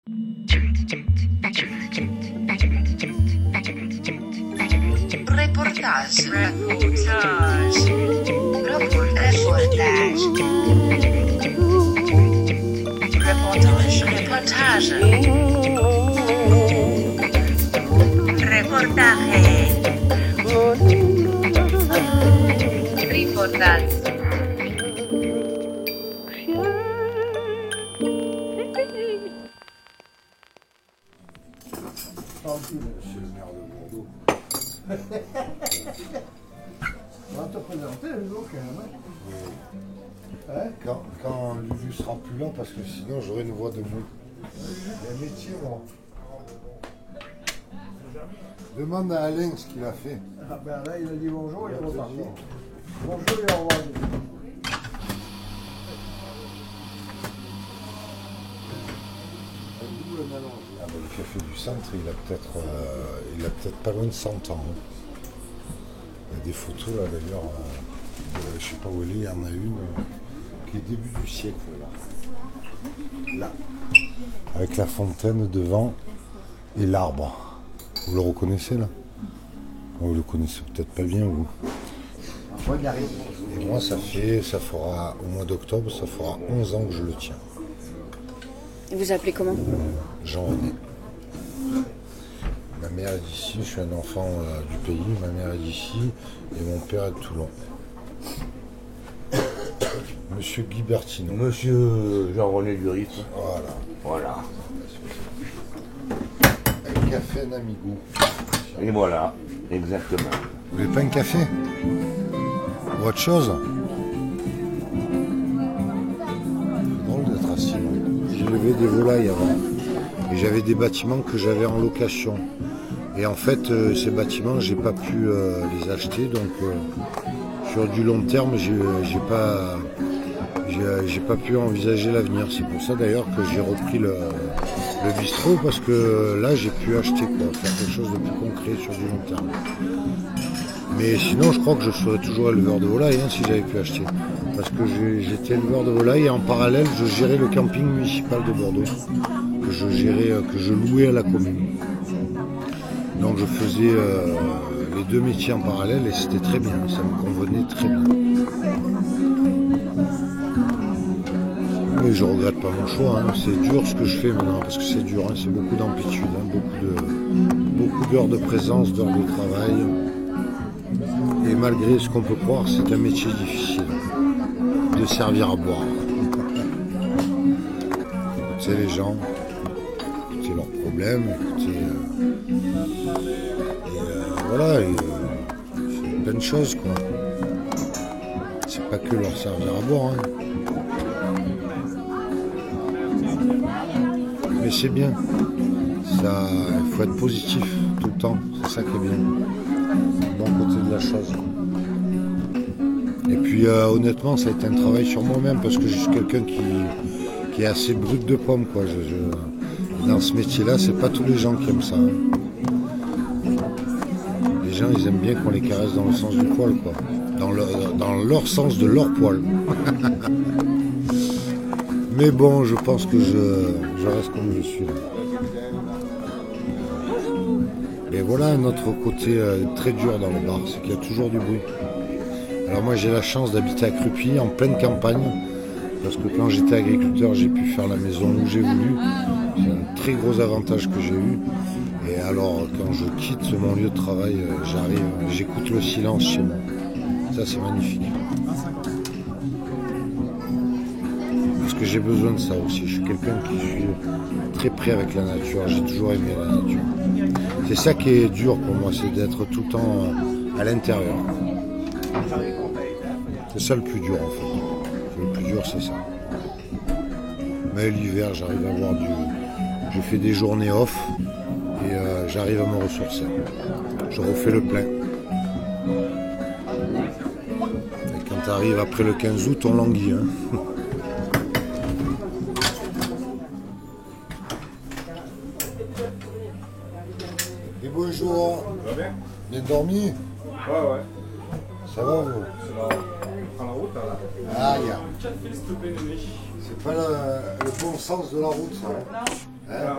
Reportage. Monsieur le maire de Bordeaux. On va te présenter le jour quand même. Hein? Quand Lulu sera plus là, parce que sinon j'aurai une voix de mou. Il y a un métier, moi. Demande à Alain ce qu'il a fait. Ah ben là, il a dit bonjour, il est reparti. Bonjour et au revoir. Le café du centre, il a peut-être pas loin de 100 ans. Il y a des photos là d'ailleurs, je sais pas où elle est, il y en a une qui est début du siècle là. Avec la fontaine devant et l'arbre. Vous le reconnaissez là? Vous le connaissez peut-être pas bien vous. Regardez. Et moi ça fera au mois d'octobre, ça fera 11 ans que je le tiens. Et vous appelez comment? Jean-René. Ma mère est d'ici, je suis un enfant du pays, ma mère est d'ici et mon père est de Toulon. Monsieur Guy Bertino. Monsieur Jean-René Duris. Voilà. Un café, un amigo. Et voilà, exactement. Vous voulez pas un café? Ou autre chose? C'est drôle d'être assis. J'élevais des volailles avant. Et j'avais des bâtiments que j'avais en location. Et en fait, ces bâtiments, j'ai pas pu les acheter. Donc, sur du long terme, j'ai pas pu envisager l'avenir. C'est pour ça d'ailleurs que j'ai repris le bistrot, parce que là, j'ai pu acheter faire quelque chose de plus concret sur du long terme. Mais sinon, je crois que je serais toujours éleveur de volailles si j'avais pu acheter. Parce que j'étais éleveur de volailles et en parallèle, je gérais le camping municipal de Bordeaux. Que je louais à la commune. Donc je faisais les deux métiers en parallèle et c'était très bien, ça me convenait très bien. Mais je regrette pas mon choix, c'est dur ce que je fais maintenant, parce que c'est dur, c'est beaucoup d'amplitude, beaucoup d'heures de présence, d'heures de travail. Et malgré ce qu'on peut croire, c'est un métier difficile, de servir à boire. Écoutez les gens, écoutez leurs problèmes, écoutez... voilà, c'est plein de choses, quoi. C'est pas que leur servir à boire, Mais c'est bien. Ça, il faut être positif tout le temps, c'est ça qui est bien. Bon côté de la chose. Et puis honnêtement, ça a été un travail sur moi-même, parce que je suis quelqu'un qui est assez brut de pomme, quoi. Dans ce métier-là, c'est pas tous les gens qui aiment ça. Les gens, ils aiment bien qu'on les caresse dans le sens du poil, quoi. Dans leur sens de leur poil. Mais bon, je pense que je reste comme je suis là. Et voilà un autre côté très dur dans le bar, c'est qu'il y a toujours du bruit. Alors moi, j'ai la chance d'habiter à Crupy, en pleine campagne, parce que quand j'étais agriculteur, j'ai pu faire la maison où j'ai voulu. C'est un très gros avantage que j'ai eu. Et alors, quand je quitte mon lieu de travail, j'écoute le silence chez moi. Ça, c'est magnifique. Parce que j'ai besoin de ça aussi. Je suis quelqu'un qui suis très près avec la nature. J'ai toujours aimé la nature. C'est ça qui est dur pour moi, c'est d'être tout le temps à l'intérieur. C'est ça le plus dur, en fait. Le plus dur, c'est ça. Mais l'hiver, j'arrive à avoir je fais des journées off. Et j'arrive à me ressourcer. Je refais le plein. Et quand tu arrives après le 15 août, on languit. Et bonjour. Ça va bien? Bien dormi? Ouais. Ça va vous? On prend la route là. Ah, c'est pas le bon sens de la route, ça. Hein?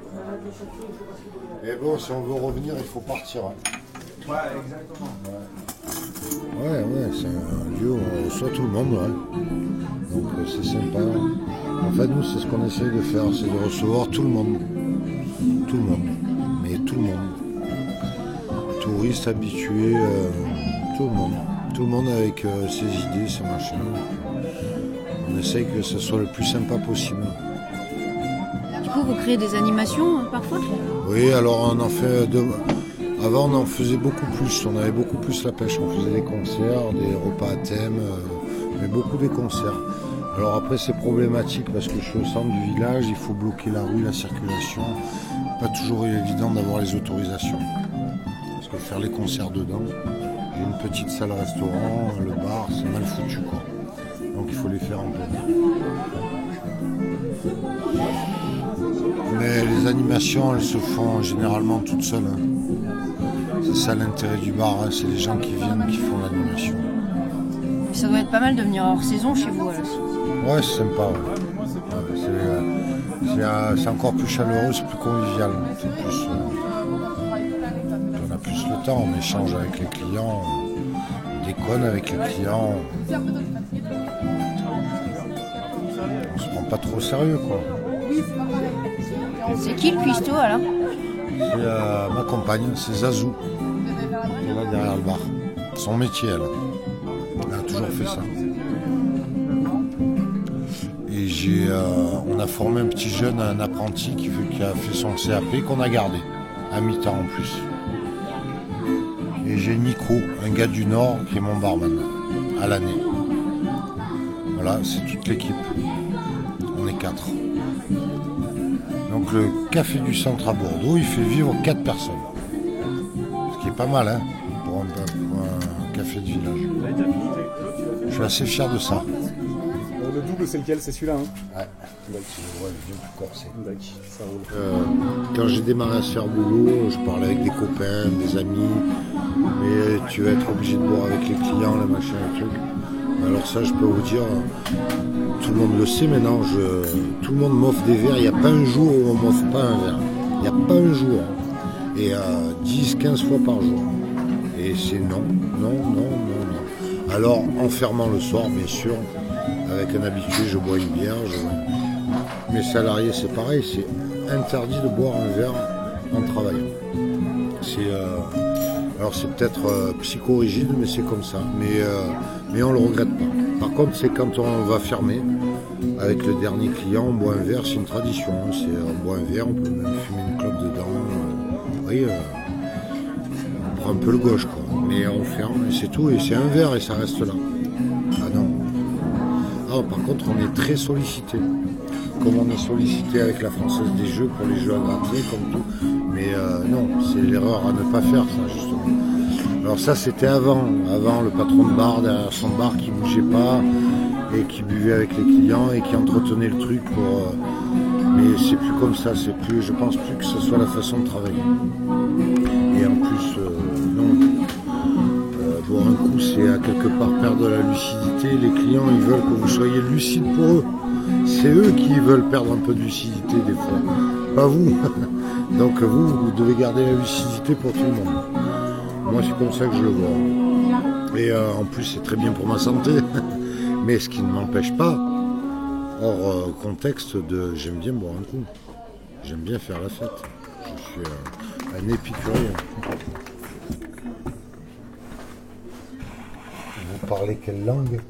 Et bon, si on veut revenir, il faut partir. Hein. Ouais, exactement. Ouais, c'est un lieu où on reçoit tout le monde. Ouais. Donc c'est sympa. En fait, nous, c'est ce qu'on essaye de faire, c'est de recevoir tout le monde. Tout le monde. Mais tout le monde. Touristes, habitués, tout le monde. Tout le monde avec ses idées, ses machins. On essaye que ce soit le plus sympa possible. Du coup, vous créez des animations parfois? Oui, alors on en fait avant on en faisait beaucoup plus, on avait beaucoup plus la pêche, on faisait des concerts, des repas à thème, mais beaucoup des concerts. Alors après c'est problématique parce que je suis au centre du village, il faut bloquer la rue, la circulation, pas toujours évident d'avoir les autorisations. Parce que faire les concerts dedans, j'ai une petite salle restaurant, le bar, c'est mal foutu quoi. Donc il faut les faire en plein air. Mais les animations, elles se font généralement toutes seules. Hein. C'est ça l'intérêt du bar, hein. C'est les gens qui viennent qui font l'animation. Ça doit être pas mal de venir hors saison chez vous alors. Ouais, c'est sympa. Ouais. C'est encore plus chaleureux, c'est plus convivial. C'est plus, on a plus le temps, on échange avec les clients, on déconne avec les clients. On se prend pas trop au sérieux, quoi. C'est qui le cuistot alors? C'est ma compagne, c'est Zazou, qui est là derrière le bar. Son métier, elle. Elle a toujours fait ça. Et on a formé un petit jeune, un apprenti qui a fait son CAP, qu'on a gardé, à mi-temps en plus. Et j'ai Nico, un gars du Nord, qui est mon barman, à l'année. Voilà, c'est toute l'équipe. On est 4. Donc le café du centre à Bordeaux, il fait vivre 4 personnes. Ce qui est pas mal, hein, pour un café de village. Je suis assez fier de ça. Le double, c'est lequel? C'est celui-là, hein? Ouais, il est bien plus corsé. Ça roule. Quand j'ai démarré à se faire boulot, je parlais avec des copains, des amis, mais tu vas être obligé de boire avec les clients, les machins, les trucs. Alors ça, je peux vous dire, tout le monde le sait maintenant, tout le monde m'offre des verres, il n'y a pas un jour où on m'offre pas un verre. Il n'y a pas un jour. Et 10-15 fois par jour. Et c'est non. Alors, en fermant le soir, bien sûr, avec un habitué, je bois une bière. Mes salariés, c'est pareil, c'est interdit de boire un verre en travaillant. Alors c'est peut-être psychorigide, mais c'est comme ça. Mais on le regrette pas. Par contre, c'est quand on va fermer, avec le dernier client, on boit un verre, c'est une tradition. Hein. On boit un verre, on peut même fumer une clope dedans. Oui, on prend un peu le gauche, quoi. Mais on ferme, et c'est tout, et c'est un verre, et ça reste là. Ah non. Ah, par contre, on est très sollicité. Comme on est sollicité avec la Française des Jeux pour les jeux à gratter, comme tout. Mais non, c'est l'erreur à ne pas faire, ça, justement. Alors ça, c'était avant le patron de bar, derrière son bar, qui bougeait pas, et qui buvait avec les clients, et qui entretenait le truc pour... mais c'est plus comme ça, je pense plus que ce soit la façon de travailler. Et en plus, non. Boire un coup, c'est à quelque part perdre la lucidité. Les clients, ils veulent que vous soyez lucide pour eux. C'est eux qui veulent perdre un peu de lucidité des fois, pas vous. Donc vous devez garder la lucidité pour tout le monde. Moi, c'est comme ça que je le vois. Et en plus, c'est très bien pour ma santé. Mais ce qui ne m'empêche pas, hors contexte, j'aime bien boire un coup. J'aime bien faire la fête. Je suis un épicurien. Vous parlez quelle langue?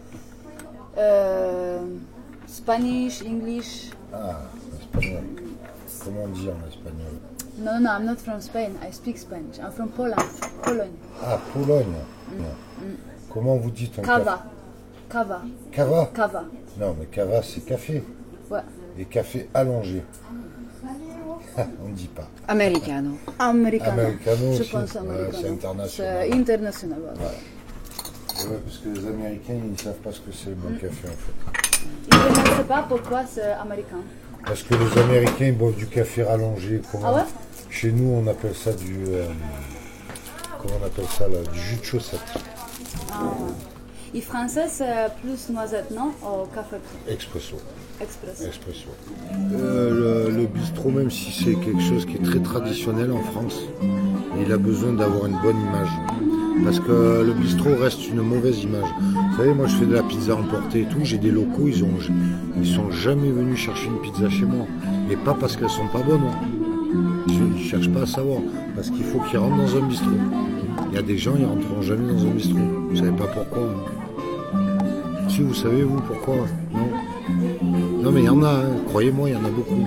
Spanish, English. Ah, espagnol. Comment on dit en espagnol? No, I'm not from Spain. I speak Spanish. I'm from Poland. Pologne. Ah, Pologne. Comment vous dites en Cava. Cava. Cava? Cava. Non, mais cava, c'est café. Ouais. Et café allongé. On ne dit pas. Americano. Americano. Americano Je aussi. pense americano. C'est international. C'est international. Ouais. Ouais, parce que les Américains, ils ne savent pas ce que c'est le bon café, en fait. Je ne sais pas pourquoi c'est américain. Parce que les Américains, ils boivent du café rallongé. Ah ouais? Chez nous, on appelle ça comment on appelle ça, là, du jus de chaussette. Ah. Et français, c'est plus noisette, non? Au café Expresso. express. Expresso. Le bistrot, même si c'est quelque chose qui est très traditionnel en France, il a besoin d'avoir une bonne image. Parce que le bistrot reste une mauvaise image. Vous savez, moi je fais de la pizza emportée et tout, j'ai des locaux, ils sont jamais venus chercher une pizza chez moi. Et pas parce qu'elles sont pas bonnes. Ils ne cherchent pas à savoir. Parce qu'il faut qu'ils rentrent dans un bistrot. Il y a des gens, ils rentreront jamais dans un bistrot. Vous savez pas pourquoi. Si vous savez, vous, pourquoi? Non. Non mais il y en a, hein. Croyez-moi, il y en a beaucoup.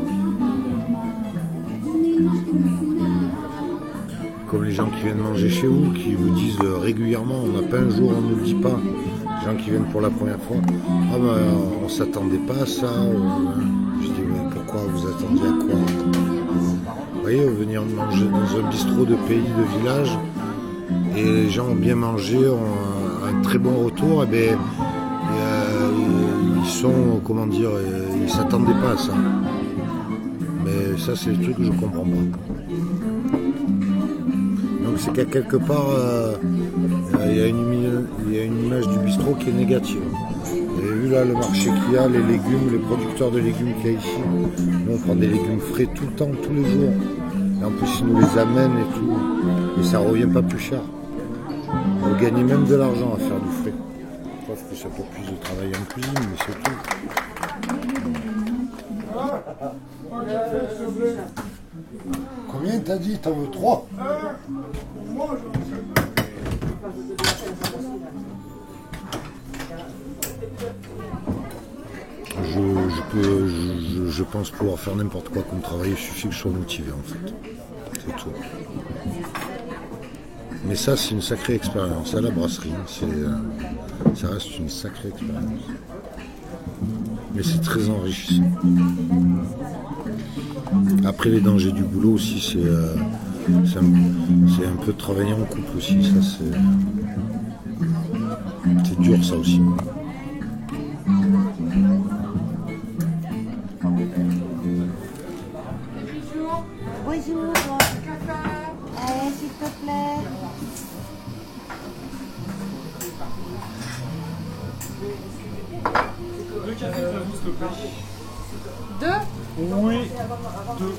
Comme les gens qui viennent manger chez vous, qui vous disent régulièrement, on n'a pas un jour, on ne le dit pas. Les gens qui viennent pour la première fois, ah ben on s'attendait pas à ça. Je dis mais pourquoi vous attendiez à quoi? Vous voyez, venir manger dans un bistrot de pays, de village, et les gens ont bien mangé, ont un très bon retour, et bien ils sont, comment dire, ils s'attendaient pas à ça. Mais ça c'est le truc que je comprends pas. Donc c'est qu'à quelque part, il y a une image du bistrot qui est négative. Vous avez vu là le marché qu'il y a, les légumes, les producteurs de légumes qu'il y a ici. Nous on prend des légumes frais tout le temps, tous les jours. Et en plus ils nous les amènent et tout. Et ça revient pas plus cher. Vous gagnez même de l'argent à faire du frais. Sauf que ça fait plus de travail en cuisine, mais c'est tout. Combien t'as dit? T'en veux 3? Je pense pouvoir faire n'importe quoi comme travail, il suffit que je sois motivé en fait. C'est tout. Mais ça c'est une sacrée expérience. À la brasserie, ça reste une sacrée expérience. Mais c'est très enrichissant. Après les dangers du boulot aussi, c'est un peu de travailler en couple aussi. Ça c'est dur ça aussi. Bonjour. Allez, s'il te plaît. Deux cafés, s'il te plaît. Deux? Oui, deux.